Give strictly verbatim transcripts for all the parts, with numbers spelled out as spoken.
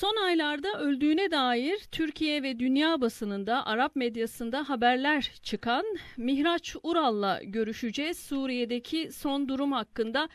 Son aylarda öldüğüne dair Türkiye ve dünya basınında, Arap medyasında haberler çıkan Mihraç Ural'la görüşeceğiz. Suriye'deki son durum hakkında.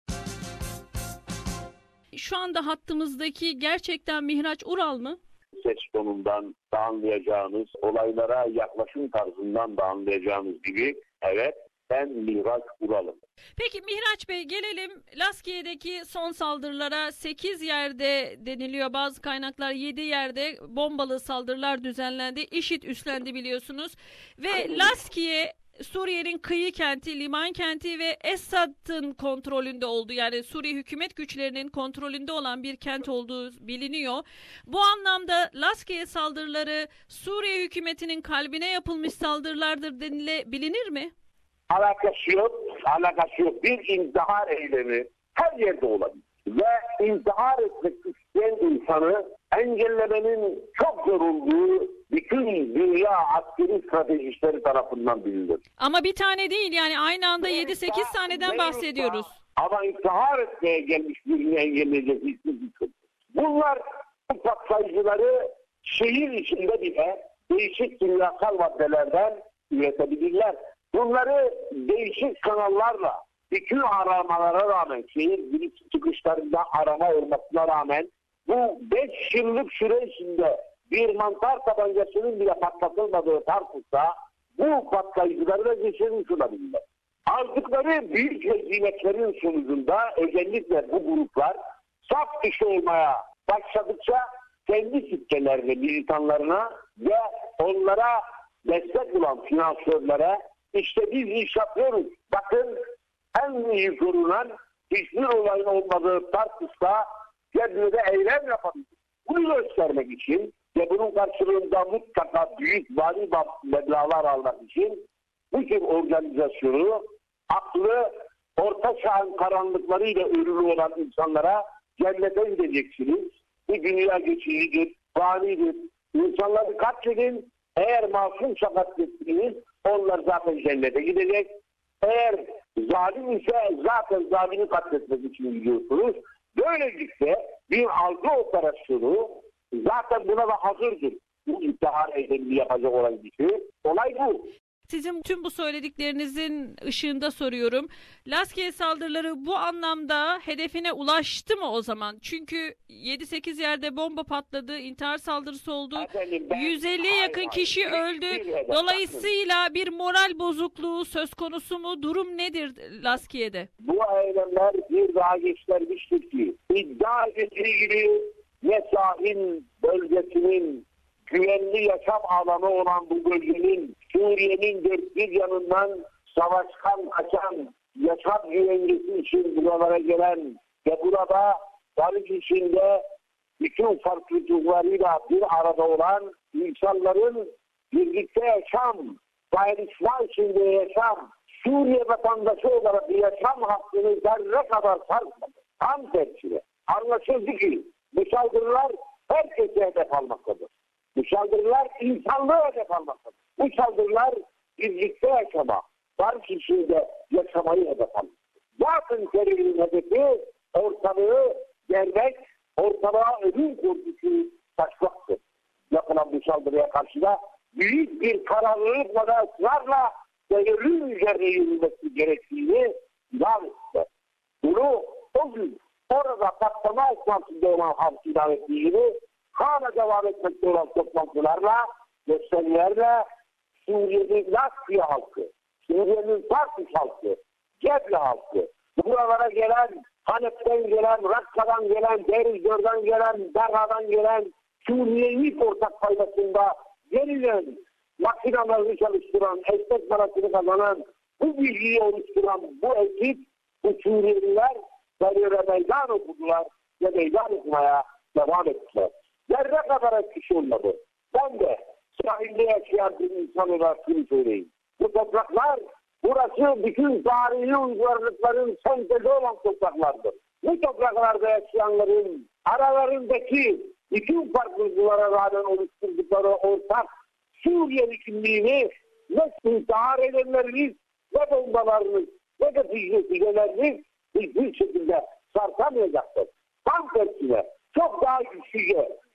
Şu anda hattımızdaki gerçekten Mihraç Ural mı? Ses tonundan da anlayacağınız, olaylara yaklaşım tarzından da anlayacağınız gibi evet ben Mihraç Ural'ım. Peki Mihraç Bey, gelelim Laskiye'deki son saldırılara. sekiz yerde deniliyor, bazı kaynaklar yedi yerde bombalı saldırılar düzenlendi. IŞİD üstlendi biliyorsunuz ve Laskiye Suriye'nin kıyı kenti, liman kenti ve Esad'ın kontrolünde olduğu, yani Suriye hükümet güçlerinin kontrolünde olan bir kent olduğu biliniyor. Bu anlamda Laskiye saldırıları Suriye hükümetinin kalbine yapılmış saldırılardır denile bilinir mi? Alakası yok, alakası yok. Bir intihar eylemi her yerde olabilir. Ve intihar etmek isteyen insanı engellemenin çok zor olduğu bütün dünya askeri stratejistleri tarafından bilinir. Ama bir tane değil, yani aynı anda yedi sekiz taneden bahsediyoruz. Ama intihar etmeye gelmiş birini engelleyecek hiçbir şey. Bunlar bu patlayıcıları şehir içinde bile değişik kimyasal maddelerden üretebilirler. Bunları değişik kanallarla, bütün aramalara rağmen, şehir giriş çıkışlarında arama olmasına rağmen bu beş yıllık süre içinde bir mantar tabancasının bile patlatılmadığı tartışsa bu patlayıcıları da geçirmiş olabilirler. Aldıkları büyük hezimetlerin sonucunda özellikle bu gruplar saf dışı olmaya başladıkça kendi kitlelerine, militanlarına ve onlara destek bulan finansörlere işte biz iş yapıyoruz. Bakın en iyi korunan hiçbir olayın olmadığı tartışsa kendine eylem yapabilir. Bunu göstermek için ve bunun karşılığında mutlaka büyük mali meblağlar almak için bu tür organizasyonu aklı orta çağın karanlıklarıyla örülü olan insanlara cennete gideceksiniz. Bu dünya geçicidir, fanidir. İnsanları katledin. Eğer masumsa katlettiniz, onlar zaten cennete gidecek. Eğer zalim ise zaten zalimi katletmek için gidiyorsunuz. Böylelikle bir algı operasyonu zaten buna da hazırdır. Bu intihar eylemini yapacak olan kişi. Olay bu. Sizin tüm bu söylediklerinizin ışığında soruyorum. Laskiye saldırıları bu anlamda hedefine ulaştı mı o zaman? Çünkü yedi sekiz yerde bomba patladı, intihar saldırısı oldu. Efendim, ben, yüz elliye yakın hayır, kişi hayır, öldü. Dolayısıyla bir moral bozukluğu söz konusu mu? Durum nedir Laskiye'de? Bu eylemler bir daha göstermiştir ki iddia edildiği gibi ne sahil bölgesinin güvenli yaşam alanı olan bu bölgenin Suriye'nin dört bir yanından savaştan kaçan yaşam güvencesi için buralara gelen ve burada barış içinde bütün farklılıklarıyla bir arada olan insanların birlikte yaşam, dayanışma içinde yaşam, Suriye vatandaşı olarak bir yaşam hakkını zerre kadar sarkmadı. Tam tersine. Anlaşıldı ki bu saldırılar herkese hedef almaktadır. Bu saldırılar insanlığa hedef almaktadır. Bu saldırılar birlikte yaşama, barış içinde yaşamayı hedef almaktadır. Zaten terörün hedefi ortalığı germek, ortalığa ölüm korkusu taşmaktır. Yapılan bu saldırıya karşı da büyük bir kararlılıkla da ısrarla terörün üzerine yürümesi gerektiğini ilan etti. Bunu o gün orada patlama esnasında olan halk ilan ettiğini hala devam etmekte olan toplantılarla, gösterilerle Suriye'nin Laskiye halkı, Suriye'nin Tartus halkı, Ceble halkı, buralara gelen, Halep'ten gelen, Rakka'dan gelen, Derizor'dan gelen, Derha'dan gelen, Suriye'yi ortak faydasında yenilen, makinalarını çalıştıran, esnek parasını kazanan, bu bilgiyi oluşturan bu ekip, bu Suriyeliler teröre meydan okudular ve meydan okumaya devam ettiler. Zerre kadar etkisi olmadı. Ben de sahilde yaşayan bir insan olarak şunu söyleyeyim. Bu topraklar, burası bütün tarihi uygarlıkların sentezi olan topraklardır. Bu topraklarda yaşayanların aralarındaki bütün farklılıklara rağmen oluşturdukları ortak Suriye'li kimliğini ne intihar edenleriniz, ne bombalarınız, ne de füzeleriniz hiçbir şekilde sarsamayacaktır. Tam tersine çok daha güçlüce,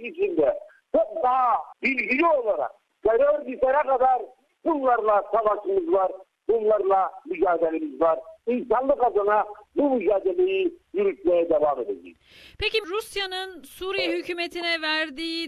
içinde çok daha bilgili olarak terör bitene kadar bunlarla savaşımız var, bunlarla mücadelemiz var. İnsanlık adına bu mücadeleyi yürütmeye devam edeceğiz. Peki Rusya'nın Suriye hükümetine verdiği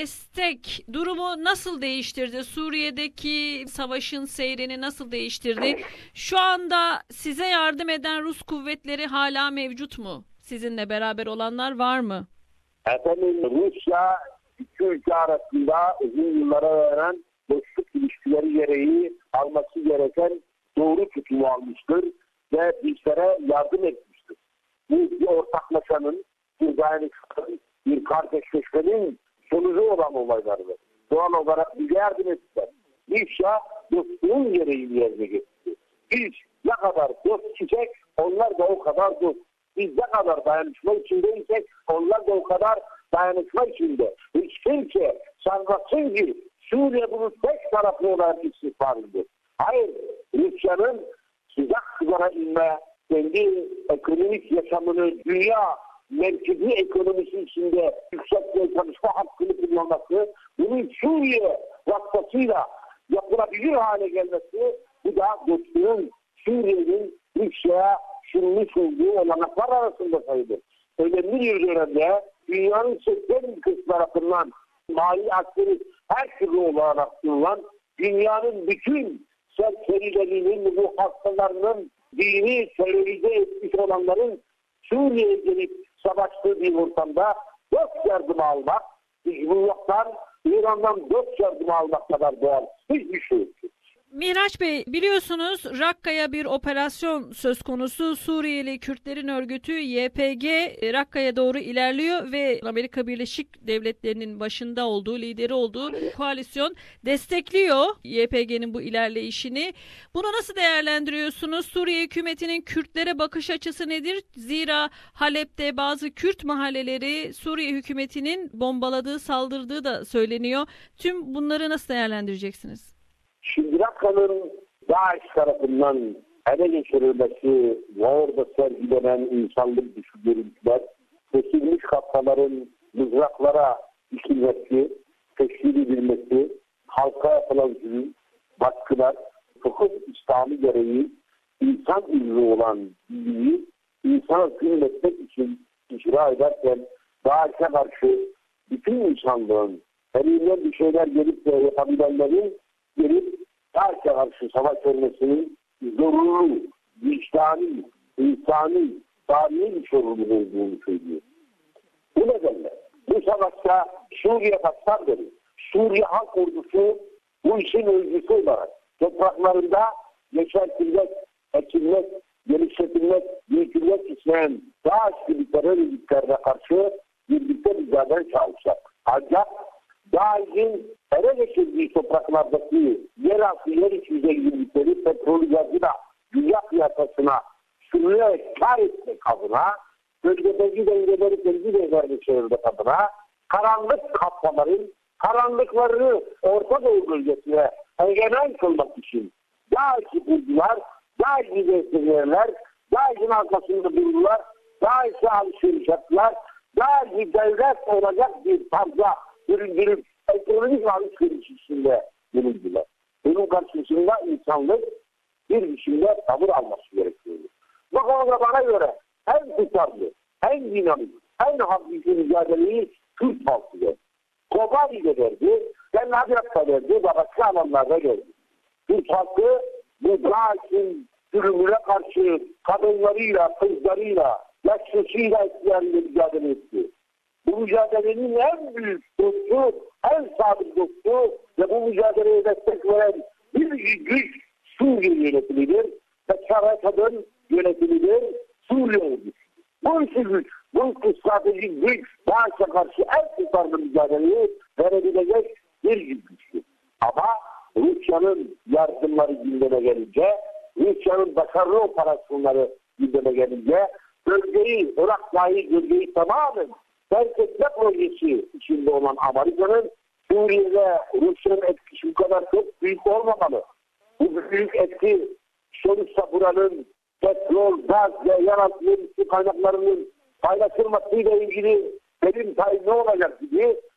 destek durumu nasıl değiştirdi? Suriye'deki savaşın seyrini nasıl değiştirdi? Şu anda size yardım eden Rus kuvvetleri hala mevcut mu? Sizinle beraber olanlar var mı? Efendim, Rusya iki ülke arasında uzun yıllara veren dostluk ilişkileri gereği alması gereken doğru tutumu almıştır ve bizlere yardım etmiştir. Bu bir ortaklaşanın, bir dayanışmanın, bir kardeşleşmenin sonucu olan olaylardır. Doğal olarak bize yardım ettiler. Rusya dostluğun gereğini yerine getirdi. Biz ne kadar dost isek onlar da o kadar dost. Biz ne kadar dayanışma içindeysek onlar da o kadar dayanışma içinde. Hiç kimse sanmasın ki Suriye bunu tek taraflı olarak istikbalidir. Hayır, Rusya'nın sıcak sigara inme, kendi ekonomik yaşamını dünya merkezi ekonomisi içinde yüksek bir çalışma hakkını kullanması, bunun Suriye vasıtasıyla yapılabilir hale gelmesi, bu da dostluğun Suriye'nin Rusya'ya sunmuş olduğu olanaklar arasında sayılır. Önemli bir dönemde dünyanın seksen ülkesi tarafından mali askeri her türlü olarak sunulan dünyanın bütün serserilerinin, bu hastalarının dini terörize etmiş olanların Suriye'ye gelip savaştığı bir ortamda dost yardımı almak, Hizbullah'tan, İran'dan dost yardımı almak kadar doğal hiçbir şey yok. Mihraç Bey, biliyorsunuz Rakka'ya bir operasyon söz konusu. Suriyeli Kürtlerin örgütü Y P G Rakka'ya doğru ilerliyor ve Amerika Birleşik Devletleri'nin başında olduğu, lideri olduğu koalisyon destekliyor Y P G'nin bu ilerleyişini. Bunu nasıl değerlendiriyorsunuz? Suriye hükümetinin Kürtlere bakış açısı nedir? Zira Halep'te bazı Kürt mahalleleri Suriye hükümetinin bombaladığı, saldırdığı da söyleniyor. Tüm bunları nasıl değerlendireceksiniz? Şimdi Rakka'nın DAEŞ tarafından ele geçirilmesi ve orada sergilenen insanlık dışı görüntüler, kesilmiş kapsaların mızraklara dikilmesi, teşkil edilmesi, halka yapılan zulüm, baskılar, hukuk İslam'ı gereği insan ürünü olan bilgiyi insana zulmetmek için icra ederken DAEŞ'e karşı bütün insanlığın elinden bir şeyler gelip de yapabilenlerin gelip DAEŞ'e karşı savaş vermesinin zorunlu, vicdani, insani, tarihi bir sorumluluk olduğunu söylüyor. Bu nedenle bu savaşta Suriye başlar verir. Suriye Halk Ordusu bu işin öncüsü olarak topraklarında yaşatılmak, ekilmek, geliştirilmek, büyütülmek isteyen DAEŞ gibi terör örgütlerine karşı birlikte mücadele çalışacak. Ancak DAEŞ'in ele geçirdiği topraklardaki yeraltı yer içi zenginlikleri petrolü gazına, dünya piyasasına sürülerek kar etmek adına, bölgedeki dengeleri kendi dengelerine çevirmek adına, karanlık kapsaların, karanlıklarını Orta Doğu bölgesine egemen kılmak için DAEŞ'i buldular, DAEŞ'i desteklerler, DAEŞ'in arkasında durdular, DAEŞ'e alışveriş yaptılar, DAEŞ'i devlet olacak bir tarzda büründürüp ekonomik alışveriş içinde büründüler. Bunun karşısında insanlık bir biçimde tavır alması gerekiyor. Bu konuda bana göre en tutarlı, en dinamik, en hakiki mücadeleyi Kürt halkı verdi. Kobani'de verdi, Bennadirat'ta verdi, başka alanlarda verdi. Kürt halkı bu DAEŞ'in sürümüne karşı kadınlarıyla, kızlarıyla, yaşlısıyla ihtiyarıyla mücadele etti. Bu mücadelenin en büyük dostu, en sadık dostu ve bu mücadeleye destek veren bir güç Suriye yönetimidir ve Çarşafa'nın yönetimidir Suriye ordusu. Bu iki güç, bu iki stratejik güç DAEŞ'e karşı en tutarlı mücadeleyi verebilecek bir güçtür. Ama Rusya'nın yardımları gündeme gelince, Rusya'nın başarılı operasyonları gündeme gelince, bölgeyi, Irak dahil bölgeyi tamamen terk etme projesi içinde olan Amerika'nın Suriye'de Rusya'nın etkisi bu kadar çok büyük olmamalı. Bu büyük etki sonuçta buranın petrol, gaz ve yeraltı su kaynaklarının paylaşılmasıyla ilgili benim tayin ne olacak gibi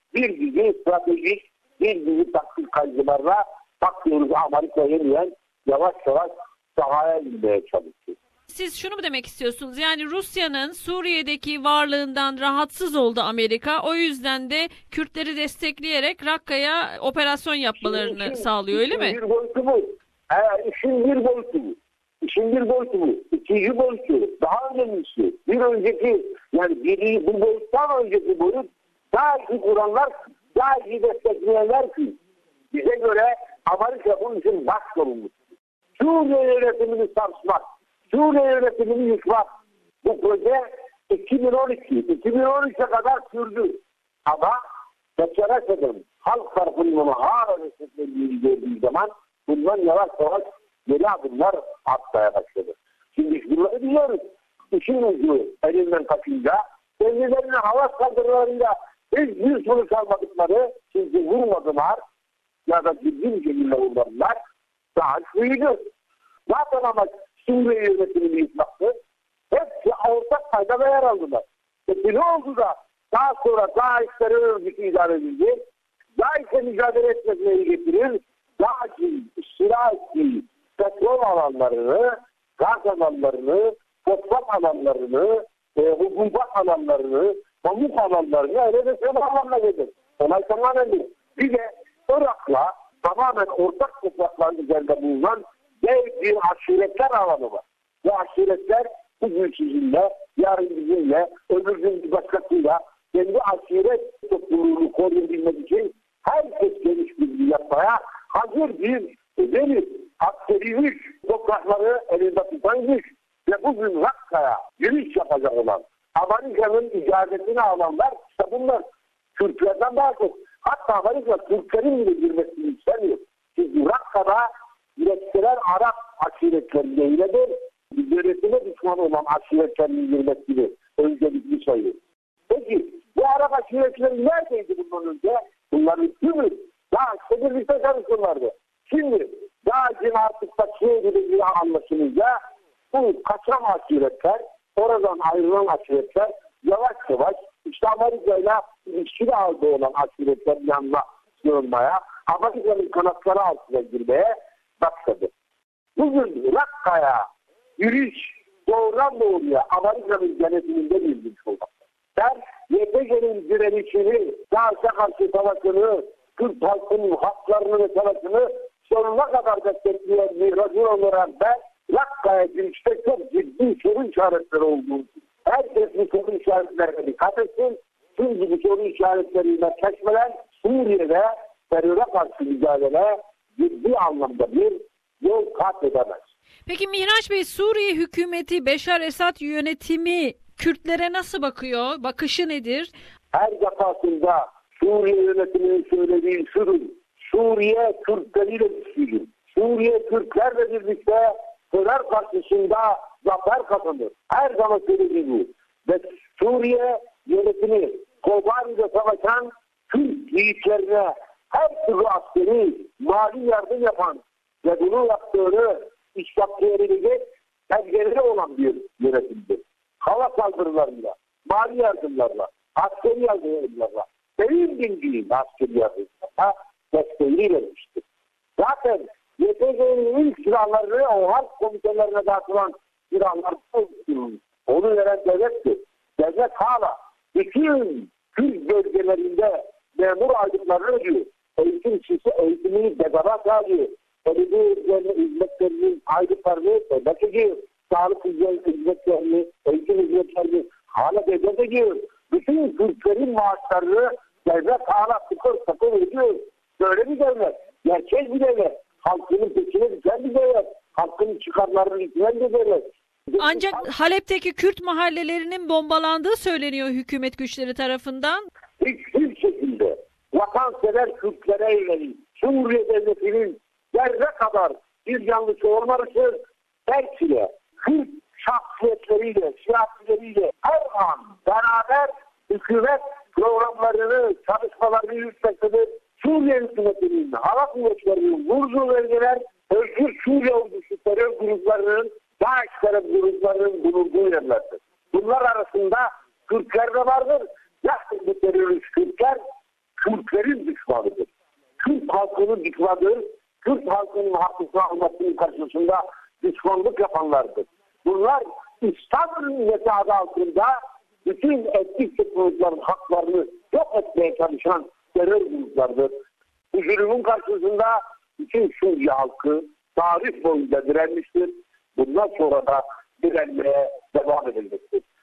bir dizi stratejik, bir dizi taktik kayıcılarla bakıyoruz Amerika yenilen yavaş yavaş sahaya inmeye çalışıyor. Siz şunu mu demek istiyorsunuz? Yani Rusya'nın Suriye'deki varlığından rahatsız oldu Amerika. O yüzden de Kürtleri destekleyerek Rakka'ya operasyon yapmalarını işin, sağlıyor, öyle işin mi? Bir boyutu bu. Ee, işin bir boyutu bu. İşin bir boyutu bu. İkinci boyutu. Daha önemlisi. Bir önceki, yani biri, bu boyuttan önceki boyut daha iyi kuranlar, daha iyi destekleyenler ki bize göre Amerika bunun için baş sorumlusu. Suriye yönetimini sarsmak, Suriye yönetimini yıkmak. Bu proje iki bin on iki, iki bin on üçe kadar sürdü. Ama geçerek edin. Halk tarafının onu hala desteklendiğini gördüğü zaman bundan yavaş yavaş geri adımlar atmaya başladı. Şimdi biz bunları biliyoruz. İşin ucu elinden kaçınca kendilerine hava saldırılarıyla hiç bir sonuç almadıkları, çünkü vurmadılar ya da ciddi bir şekilde vurmadılar. Daha büyüdü. Zaten ama Suriye yönetimini yıkmaktı. Hepsi ortak paydada yer aldılar. Peki ne oldu da daha sonra DAEŞ'leri örgütü idare edildi. DAEŞ'e mücadele etmesine getirir. DAEŞ'in silah ettiği petrol alanlarını, gaz alanlarını, fosfat alanlarını, e, hububat alanlarını, pamuk alanlarını ele de sema alanına gelir. Olay tamamen değil. Bir de Irak'la tamamen ortak topraklar üzerinde bulunan dev bir aşiretler alanı var. Bu aşiretler bugün sizinle, yarın bizimle, öbür gün bir başkasıyla kendi aşiret topluluğunu koruyabilmek için herkes geniş bilgi yapmaya hazır bir deniz, askeri güç, toprakları elinde tutan güç ve bugün Rakka'ya giriş yapacak olan Amerika'nın icazetini alanlar işte bunlar. Türklerden daha çok. Hatta Amerika Türklerin bile girmesini istemiyor. Çünkü Rakka'da üretkiler Arap aşiretlerine iledir. Yöretime düşman olan aşiretlerinin girmesini öncelikli sayıyor. Peki bu Arap aşiretleri neredeydi bundan önce? Bunların tümü daha işte birlikte çalışırlardı. Şimdi daha için artık da şey gibi bir anlaşılınca bu kaçan aşiretler, oradan ayrılan aşiretler yavaş yavaş işte Amerika'yla ilişkili halde olan aşiretlerin yanına sığınmaya, Amerika'nın kanatları altına girmeye başladı. Bugün Rakka'ya yürüyüş doğrudan doğruya Amerika'nın denetiminde bilmiş olmakta. Ben Y P G'nin direnişini, DAEŞ'e karşı savaşını, Kürt halkının haklarını ve savaşını sonuna kadar destekleyen bir racon olarak ben Rakka'ya girişte çok ciddi soru işaretleri olduğunu, herkes bu soru işaretlerine dikkat etsin. Çünkü bu soru işaretleriyle keşfeden Suriye'de teröre karşı mücadele ciddi anlamda bir yol kat edemez. Peki Mihraç Bey, Suriye hükümeti, Beşar Esad yönetimi Kürtlere nasıl bakıyor? Bakışı nedir? Her defasında Suriye yönetiminin söylediği şudur. Suriye Kürtleriyle güçlüdür. Suriye Kürtlerle birlikte terör karşısında zafer kazanır. Her zaman söylediği bu. Ve Suriye yönetimi Kobani'de savaşan Kürt yiğitlerine her türlü askeri mali yardım yapan ve bunu yaptığını ispatlayabilecek belgeleri olan bir yönetimdir. Hava saldırılarıyla, mali yardımlarla, askeri yardımlarla, benim bildiğim askeri yardımlarla desteğini vermiştir. Zaten Y P G'nin ilk silahlarını o harp komitelerine dağıtılan silahlar onu veren devlettir. Devlet hala bütün Kürt bölgelerinde memur aylıklarını ödüyor. Eğitim işçisi eğitimini bedava sağlıyor. Belediye hizmetlerinin aylıklarını devlet ediyor. Sağlık hizmetlerini, eğitim hizmetlerini hala devlet ediyor. Bütün Kürtlerin maaşlarını devlet hala sıkır sıkır ödüyor. Böyle bir devlet. Gerçek bir devlet. Halkının peşine düşen bir devlet. Halkın çıkarlarını itiren bir devlet. Ancak Halep'teki Kürt mahallelerinin bombalandığı söyleniyor hükümet güçleri tarafından. Hiçbir şekilde vatansever Kürtlere yönelik Suriye devletinin zerre kadar bir yanlışı olmaması belki Kürt şahsiyetleriyle, siyasileriyle her an beraber hükümet programlarını, çalışmalarını yürütmektedir. Suriye hükümetinin, hava kuvvetlerinin vurduğu bölgeler Özgür Suriye ordusu terör gruplarının, DAEŞ terör gruplarının bulunduğu yerlerdir. Bunlar arasında Kürtler de vardır. Nasıl bu terörist Kürtler halkını dışladı, Kürt halkının hakkını almasının karşısında düşmanlık yapanlardır. Bunlar İslam milleti adı altında bütün etnik toplulukların haklarını yok etmeye çalışan terör gruplardır. Bu zulümün karşısında bütün Suriye halkı tarih boyunca direnmiştir. Bundan sonra da direnmeye devam edilecektir.